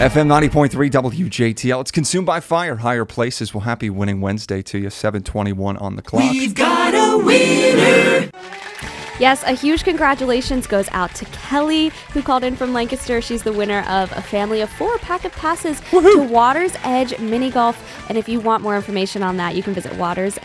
FM 90.3 WJTL. It's Consumed by Fire. Higher Places. Well, happy Winning Wednesday to you. 7:21 on the clock. We've got a winner. Yes, a huge congratulations goes out to Kelly, who called in from Lancaster. She's the winner of a family of 4 pack of passes to Water's Edge Mini Golf. And if you want more information on that, you can visit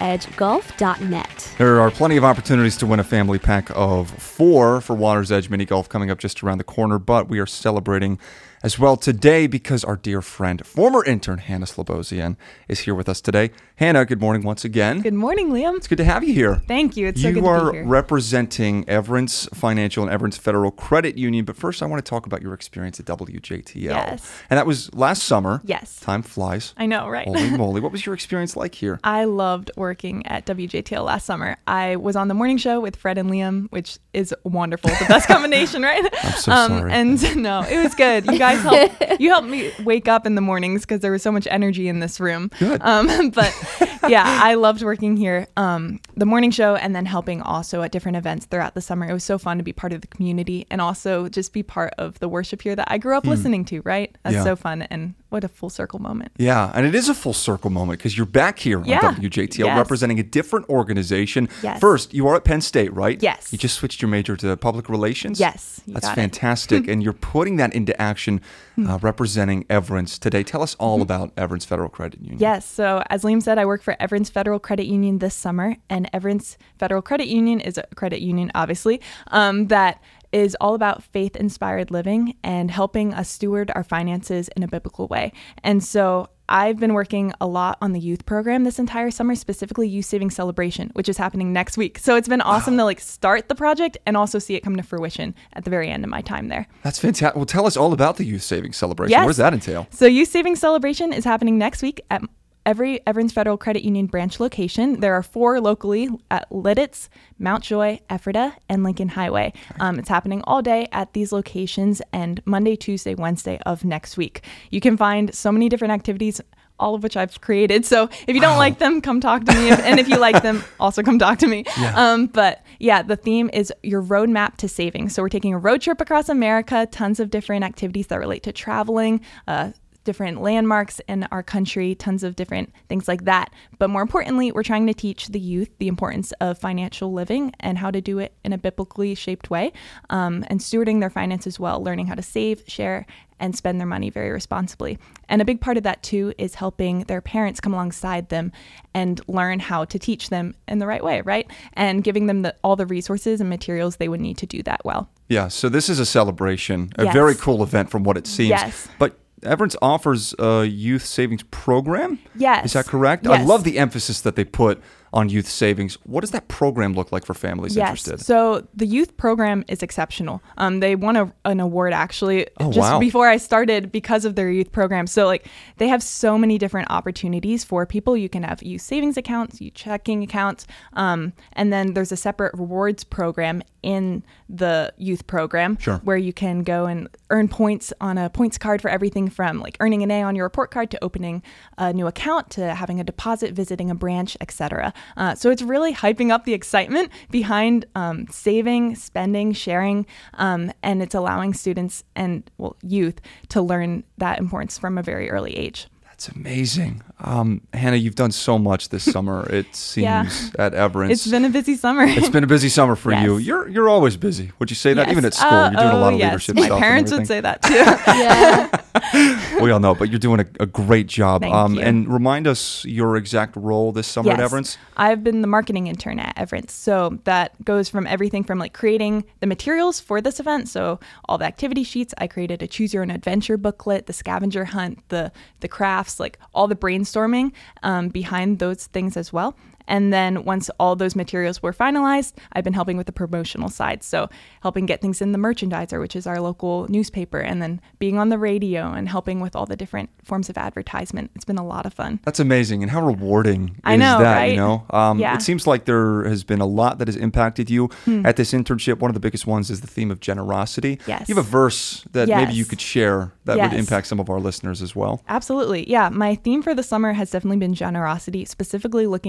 watersedgegolf.net. There are plenty of opportunities to win a family pack of 4 for Water's Edge Mini Golf coming up just around the corner, but we are celebrating as well today because our dear friend, former intern Hannah Slobosian, is here with us today. Hannah, good morning once again. Good morning, Liam. It's good to have you here. Thank you. It's so good to be You here. are representing Everence Financial and Everence Federal Credit Union, but first I want to talk about your experience at WJTL. Yes. And that was last summer. Yes. Time flies. I know, right? Holy moly. What was your experience like here? I loved working at WJTL last summer. I was on the morning show with Fred and Liam, which is wonderful. The best combination, right? I'm so sorry. And no, it was good. You guys helped me wake up in the mornings because there was so much energy in this room. Good. But yeah, I loved working here. The morning show and then helping also at different events throughout the summer. It was so fun to be part of the community and also just be part of the worship here that I grew up listening to, right? That's Yeah. so fun. And what a full circle moment. Yeah, and it is a full circle moment because you're back here Yeah. on WJTL Yes. representing a different organization. Yes. First, you are at Penn State, right? Yes. You just switched your major to public relations? Yes, you That's got it. fantastic. And you're putting that into action representing Everence today. Tell us all about Everence Federal Credit Union. Yes. So as Liam said, I work for Everence Federal Credit Union this summer, and Everence Federal Credit Union is a credit union, obviously, that is all about faith-inspired living and helping us steward our finances in a biblical way. And so I've been working a lot on the youth program this entire summer, specifically Youth Savings Celebration, which is happening next week. So it's been awesome to start the project and also see it come to fruition at the very end of my time there. That's fantastic. Well, tell us all about the Youth Savings Celebration. Yes. What does that entail? So Youth Savings Celebration is happening next week at every Everence Federal Credit Union branch location. There are 4 locally at Lidditz, Mount Joy, Ephrata, and Lincoln Highway. It's happening all day at these locations and Monday, Tuesday, Wednesday of next week. You can find so many different activities, all of which I've created. So if you don't like them, come talk to me. And if you like them, also come talk to me. Yeah. But yeah, the theme is your roadmap to savings. So we're taking a road trip across America, tons of different activities that relate to traveling, different landmarks in our country, tons of different things like that. But more importantly, we're trying to teach the youth the importance of financial living and how to do it in a biblically shaped way, and stewarding their finances well, learning how to save, share, and spend their money very responsibly. And a big part of that too is helping their parents come alongside them and learn how to teach them in the right way, right? And giving them all the resources and materials they would need to do that well. Yeah, so this is a celebration, a Yes. very cool event from what it seems. Yes. But Everence offers a youth savings program? Yes. Is that correct? I Yes. love the emphasis that they put on youth savings. What does that program look like for families interested? So the youth program is exceptional. They won an award actually wow. before I started because of their youth program. So they have so many different opportunities for people. You can have youth savings accounts, youth checking accounts, and then there's a separate rewards program in the youth program where you can go and earn points on a points card for everything from earning an A on your report card to opening a new account to having a deposit, visiting a branch, etc. So it's really hyping up the excitement behind saving, spending, sharing, and it's allowing students and youth to learn that importance from a very early age. That's amazing. Hannah, you've done so much this summer, it seems, at Everence. It's been a busy summer. It's been a busy summer for Yes. you. You're always busy. Would you say that? Yes. Even at school, you're doing a lot of leadership My stuff. My parents and would say everything. that too. Yeah. We all know, but you're doing a great job. Thank you. And remind us your exact role this summer at Everence. I've been the marketing intern at Everence. So that goes from everything from creating the materials for this event. So all the activity sheets, I created a choose your own adventure booklet, the scavenger hunt, the crafts, all the brainstorming behind those things as well. And then once all those materials were finalized, I've been helping with the promotional side. So helping get things in the Merchandiser, which is our local newspaper, and then being on the radio and helping with all the different forms of advertisement. It's been a lot of fun. That's amazing. And how rewarding I is know, that, right? you know? Yeah. It seems like there has been a lot that has impacted you at this internship. One of the biggest ones is the theme of generosity. Yes. You have a verse that maybe you Yes. could share that would Yes. impact some of our listeners as well. Absolutely. Yeah. My theme for the summer has definitely been generosity, specifically looking at how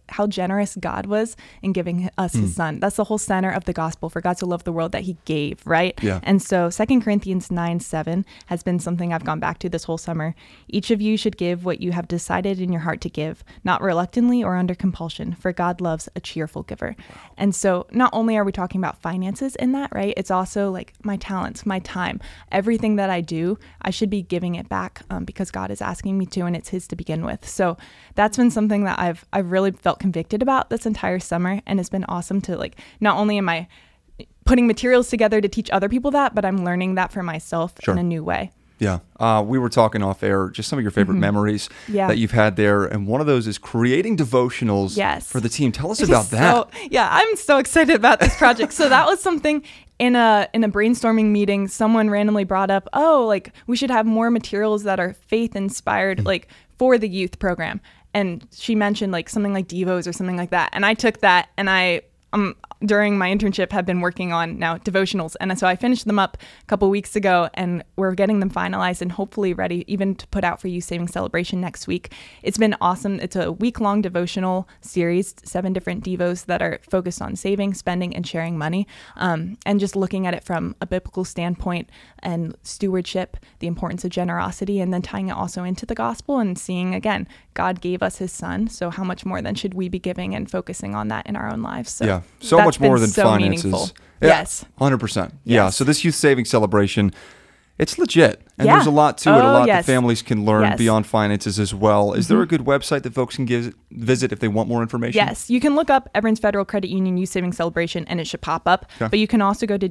how generous God was in giving us his son. That's the whole center of the gospel, for God to love the world that he gave, right? Yeah. And so 2 Corinthians 9:7 has been something I've gone back to this whole summer. Each of you should give what you have decided in your heart to give, not reluctantly or under compulsion, for God loves a cheerful giver. Wow. And so not only are we talking about finances in that, right? It's also like my talents, my time, everything that I do, I should be giving it back because God is asking me to, and it's his to begin with. So that's been something that I've really felt convicted about this entire summer, and it's been awesome to like, not only am I putting materials together to teach other people that, but I'm learning that for myself in a new way. Yeah. We were talking off air, just some of your favorite memories that you've had there. And one of those is creating devotionals for the team. Tell us about that. I'm so excited about this project. So that was something in a brainstorming meeting, someone randomly brought up, like we should have more materials that are faith inspired, like for the youth program. And she mentioned like something like Devos or something like that. And I took that, and I during my internship have been working on now devotionals. And so I finished them up a couple weeks ago, and we're getting them finalized and hopefully ready even to put out for Youth Savings Celebration next week. It's been awesome. It's a week-long devotional series, 7 different devos that are focused on saving, spending, and sharing money. And just looking at it from a biblical standpoint and stewardship, the importance of generosity, and then tying it also into the gospel and seeing, again, God gave us his son. So how much more then should we be giving and focusing on that in our own lives? So so much more than finances. Meaningful. Yeah, yes. 100%. Yeah. So this Youth Savings Celebration, it's legit. And there's a lot to it, a lot that families can learn beyond finances as well. Is there a good website that folks can visit if they want more information? Yes. You can look up Everins Federal Credit Union Youth Savings Celebration, and it should pop up. Okay. But you can also go to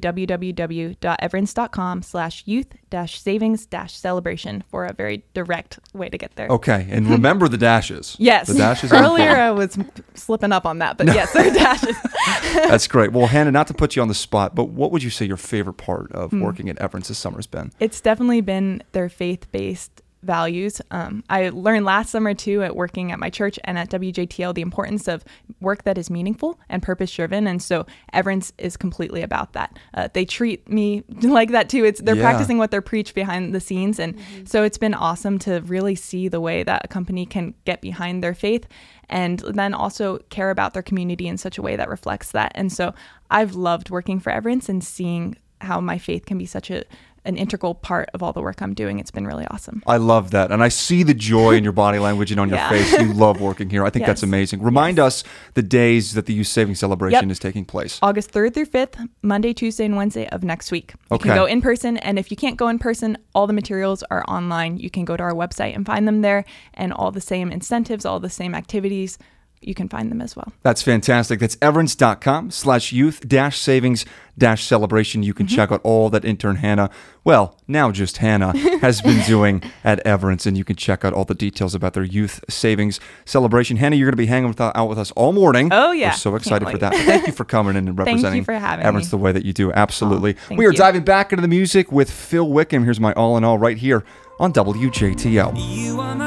www.everins.com/youth-savings-celebration for a very direct way to get there. Okay. And remember the dashes. Yes. The dashes Earlier I was slipping up on that, but yes, there are dashes. That's great. Well, Hannah, not to put you on the spot, but what would you say your favorite part of working at Everins this summer has been? It's definitely been their faith-based values. I learned last summer too at working at my church and at WJTL the importance of work that is meaningful and purpose-driven, and so Everins is completely about that. They treat me like that too. They're practicing what they're preach behind the scenes, and so it's been awesome to really see the way that a company can get behind their faith and then also care about their community in such a way that reflects that. And so I've loved working for Everins and seeing how my faith can be such an integral part of all the work I'm doing. It's been really awesome. I love that. And I see the joy in your body language and on your face. You love working here. I think that's amazing. Remind us the days that the Youth Savings Celebration is taking place. August 3rd through 5th, Monday, Tuesday, and Wednesday of next week. You can go in person. And if you can't go in person, all the materials are online. You can go to our website and find them there. And all the same incentives, all the same activities, you can find them as well. That's fantastic. That's everins.com/youth-savings-celebration. You can check out all that intern Hannah, now just Hannah, has been doing at Everins, and you can check out all the details about their Youth Savings Celebration. Hannah, you're going to be hanging out with us all morning. Oh, yeah. We're so excited for that. Thank you for coming in and representing Thank you for having Everins me. the way that you do. Absolutely. We are diving back into the music with Phil Wickham. Here's my All in All right here on WJTL.